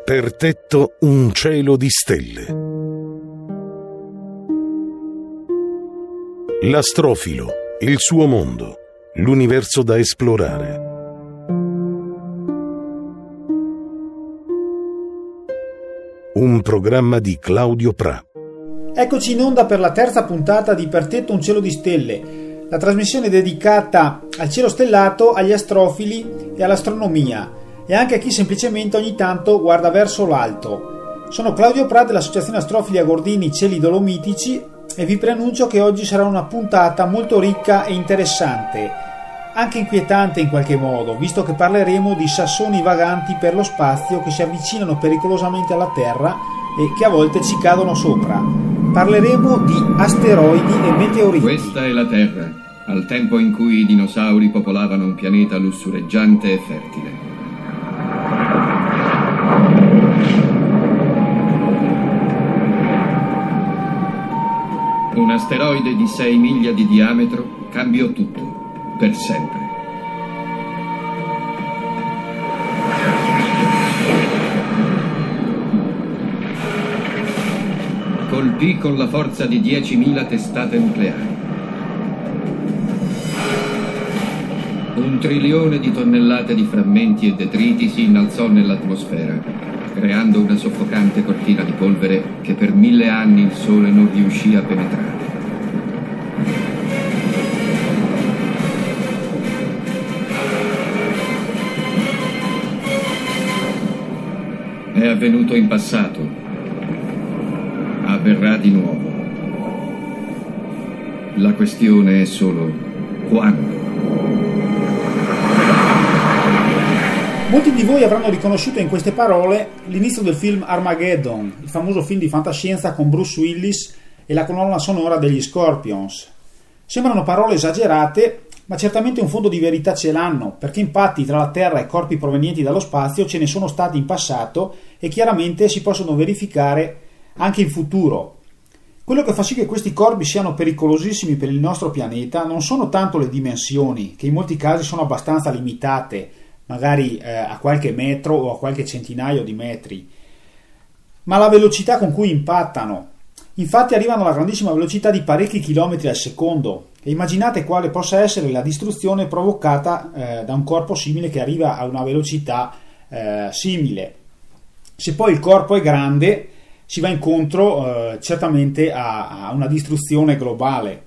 Per tetto un cielo di stelle. L'astrofilo, il suo mondo, l'universo da esplorare. Un programma di Claudio Pra. Eccoci in onda per la terza puntata di Per tetto un cielo di stelle, la trasmissione dedicata al cielo stellato, agli astrofili e all'astronomia, e anche a chi semplicemente ogni tanto guarda verso l'alto. Sono Claudio Pra dell'Associazione Astrofili Agordini Cieli Dolomitici e vi preannuncio che oggi sarà una puntata molto ricca e interessante, anche inquietante in qualche modo, visto che parleremo di sassoni vaganti per lo spazio che si avvicinano pericolosamente alla Terra e che a volte ci cadono sopra. Parleremo di asteroidi e meteoriti. Questa è la Terra, al tempo in cui i dinosauri popolavano un pianeta lussureggiante e fertile. Un asteroide di 6 miglia di diametro cambiò tutto, per sempre. Colpì con la forza di 10.000 testate nucleari. 1 trilione di tonnellate di frammenti e detriti si innalzò nell'atmosfera, creando una soffocante cortina di polvere che per 1000 anni il Sole non riuscì a penetrare. È avvenuto in passato, avverrà di nuovo. La questione è solo quando. Molti di voi avranno riconosciuto in queste parole l'inizio del film Armageddon, il famoso film di fantascienza con Bruce Willis e la colonna sonora degli Scorpions. Sembrano parole esagerate, ma certamente un fondo di verità ce l'hanno, perché impatti tra la Terra e corpi provenienti dallo spazio ce ne sono stati in passato e chiaramente si possono verificare anche in futuro. Quello che fa sì che questi corpi siano pericolosissimi per il nostro pianeta non sono tanto le dimensioni, che in molti casi sono abbastanza limitate, magari a qualche metro o a qualche centinaio di metri, ma la velocità con cui impattano. Infatti arrivano alla grandissima velocità di parecchi chilometri al secondo, e immaginate quale possa essere la distruzione provocata da un corpo simile che arriva a una velocità simile. Se poi il corpo è grande si va incontro certamente a una distruzione globale.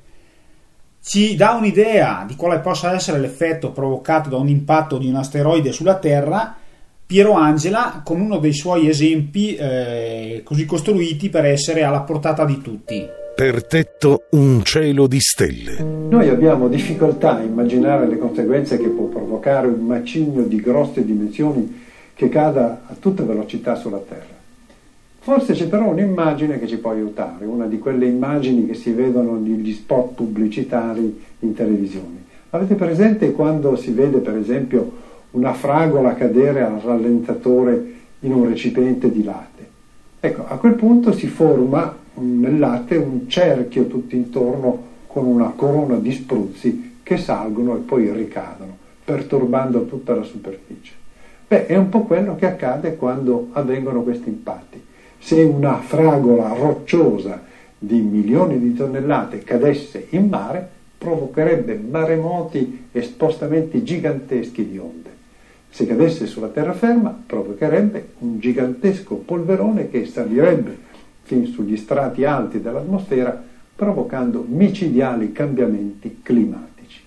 Ci dà un'idea di quale possa essere l'effetto provocato da un impatto di un asteroide sulla Terra Piero Angela con uno dei suoi esempi così costruiti per essere alla portata di tutti. Per tetto un cielo di stelle. Noi abbiamo difficoltà a immaginare le conseguenze che può provocare un macigno di grosse dimensioni che cada a tutta velocità sulla Terra. Forse c'è però un'immagine che ci può aiutare, una di quelle immagini che si vedono negli spot pubblicitari in televisione. Avete presente quando si vede per esempio una fragola cadere al rallentatore in un recipiente di latte? Ecco, a quel punto si forma nel latte un cerchio tutto intorno con una corona di spruzzi che salgono e poi ricadono, perturbando tutta la superficie. Beh, è un po' quello che accade quando avvengono questi impatti. Se una fragola rocciosa di milioni di tonnellate cadesse in mare, provocherebbe maremoti e spostamenti giganteschi di onde. Se cadesse sulla terraferma, provocherebbe un gigantesco polverone che salirebbe fin sugli strati alti dell'atmosfera, provocando micidiali cambiamenti climatici.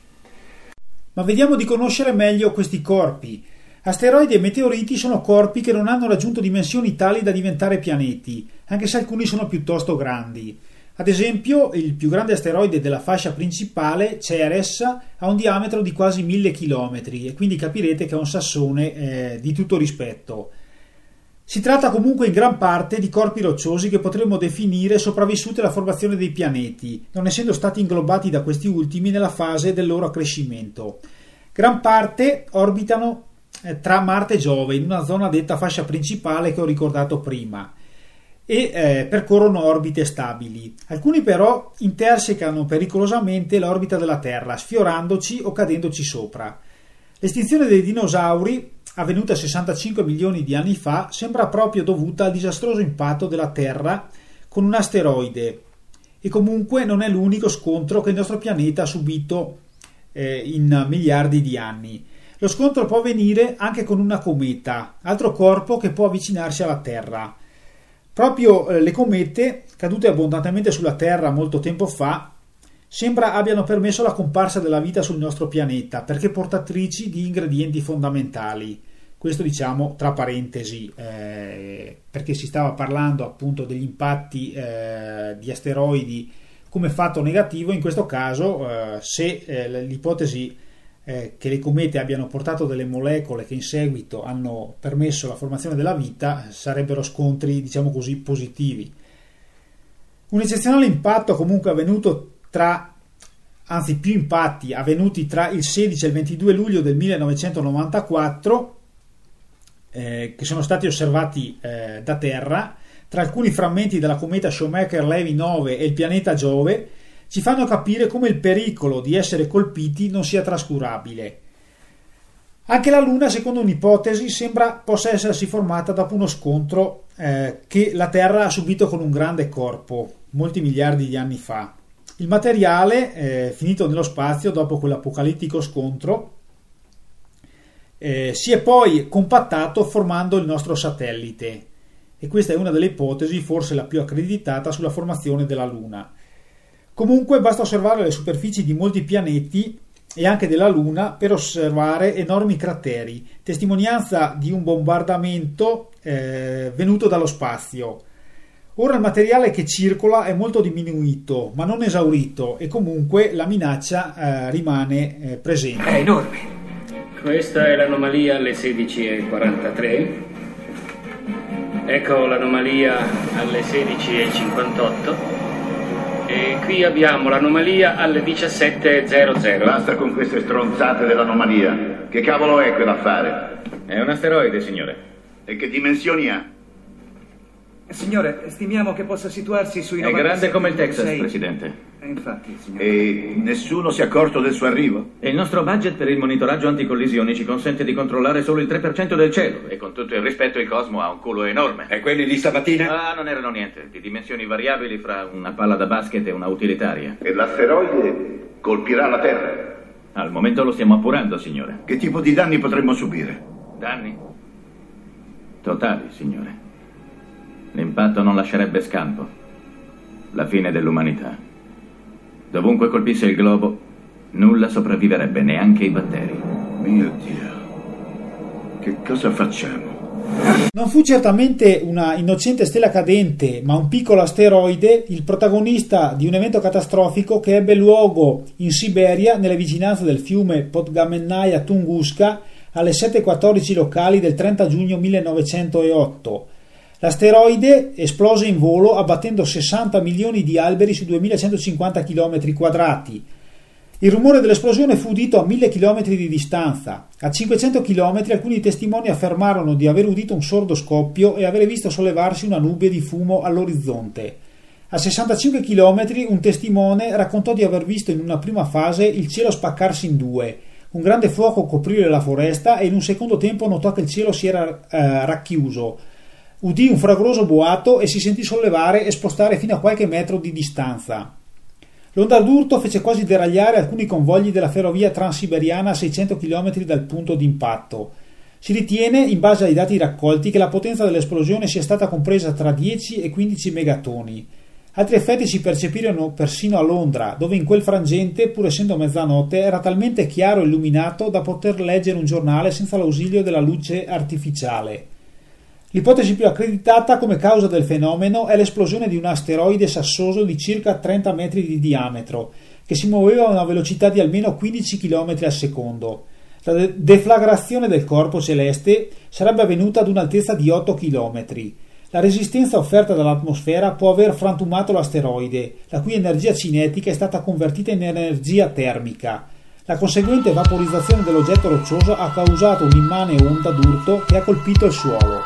Ma vediamo di conoscere meglio questi corpi. Asteroidi e meteoriti sono corpi che non hanno raggiunto dimensioni tali da diventare pianeti, anche se alcuni sono piuttosto grandi. Ad esempio, il più grande asteroide della fascia principale, Ceres, ha un diametro di quasi 1000 km e quindi capirete che è un sassone di tutto rispetto. Si tratta comunque in gran parte di corpi rocciosi che potremmo definire sopravvissuti alla formazione dei pianeti, non essendo stati inglobati da questi ultimi nella fase del loro accrescimento. Gran parte orbitano tra Marte e Giove in una zona detta fascia principale che ho ricordato prima e percorrono orbite stabili. Alcuni però intersecano pericolosamente l'orbita della Terra, sfiorandoci o cadendoci sopra. L'estinzione dei dinosauri avvenuta 65 milioni di anni fa, sembra proprio dovuta al disastroso impatto della Terra con un asteroide, e comunque non è l'unico scontro che il nostro pianeta ha subito in miliardi di anni. Lo scontro può avvenire anche con una cometa, altro corpo che può avvicinarsi alla Terra. Proprio le comete, cadute abbondantemente sulla Terra molto tempo fa, sembra abbiano permesso la comparsa della vita sul nostro pianeta, perché portatrici di ingredienti fondamentali. Questo diciamo tra parentesi, perché si stava parlando appunto degli impatti di asteroidi come fatto negativo. In questo caso, se l'ipotesi che le comete abbiano portato delle molecole che in seguito hanno permesso la formazione della vita, sarebbero scontri, diciamo così, positivi. Un eccezionale impatto comunque avvenuto più impatti avvenuti tra il 16 e il 22 luglio del 1994, che sono stati osservati da Terra, tra alcuni frammenti della cometa Shoemaker-Levy 9 e il pianeta Giove, ci fanno capire come il pericolo di essere colpiti non sia trascurabile. Anche la Luna, secondo un'ipotesi, sembra possa essersi formata dopo uno scontro che la Terra ha subito con un grande corpo molti miliardi di anni fa. Il materiale, finito nello spazio dopo quell'apocalittico scontro, si è poi compattato formando il nostro satellite, e questa è una delle ipotesi, forse la più accreditata, sulla formazione della Luna. Comunque basta osservare le superfici di molti pianeti e anche della Luna per osservare enormi crateri, testimonianza di un bombardamento venuto dallo spazio. Ora il materiale che circola è molto diminuito, ma non esaurito, e comunque la minaccia rimane presente. È enorme. Questa è l'anomalia alle 16:43. Ecco l'anomalia alle 16:58. E qui abbiamo l'anomalia alle 17:00. Basta con queste stronzate dell'anomalia. Che cavolo è quell'affare? È un asteroide, signore. E che dimensioni ha? Signore, stimiamo che possa situarsi sui 97,6. È grande come il Texas, Presidente. Infatti, signore. E nessuno si è accorto del suo arrivo? E il nostro budget per il monitoraggio anticollisioni ci consente di controllare solo il 3% del cielo. E con tutto il rispetto, il Cosmo ha un culo enorme. E quelli di stamattina? Ah, non erano niente. Di dimensioni variabili fra una palla da basket e una utilitaria. E l'asteroide colpirà la Terra? Al momento lo stiamo appurando, signore. Che tipo di danni potremmo subire? Danni? Totali, signore. L'impatto non lascerebbe scampo. La fine dell'umanità. Dovunque colpisse il globo, nulla sopravviverebbe, neanche i batteri. Mio Dio. Che cosa facciamo? Non fu certamente una innocente stella cadente, ma un piccolo asteroide, il protagonista di un evento catastrofico che ebbe luogo in Siberia, nelle vicinanze del fiume Podgamennaia Tunguska, alle 7:14 locali del 30 giugno 1908. L'asteroide esplose in volo abbattendo 60 milioni di alberi su 2150 km quadrati. Il rumore dell'esplosione fu udito a 1000 km di distanza. A 500 km alcuni testimoni affermarono di aver udito un sordo scoppio e aver visto sollevarsi una nube di fumo all'orizzonte. A 65 km un testimone raccontò di aver visto in una prima fase il cielo spaccarsi in due, un grande fuoco coprire la foresta, e in un secondo tempo notò che il cielo si era racchiuso. Udì un fragoroso boato e si sentì sollevare e spostare fino a qualche metro di distanza. L'onda d'urto fece quasi deragliare alcuni convogli della ferrovia transiberiana a 600 km dal punto d'impatto. Si ritiene, in base ai dati raccolti, che la potenza dell'esplosione sia stata compresa tra 10 e 15 megatoni. Altri effetti si percepirono persino a Londra, dove in quel frangente, pur essendo mezzanotte, era talmente chiaro e illuminato da poter leggere un giornale senza l'ausilio della luce artificiale. L'ipotesi più accreditata come causa del fenomeno è l'esplosione di un asteroide sassoso di circa 30 metri di diametro, che si muoveva a una velocità di almeno 15 km al secondo. La deflagrazione del corpo celeste sarebbe avvenuta ad un'altezza di 8 km. La resistenza offerta dall'atmosfera può aver frantumato l'asteroide, la cui energia cinetica è stata convertita in energia termica. La conseguente vaporizzazione dell'oggetto roccioso ha causato un'immane onda d'urto che ha colpito il suolo.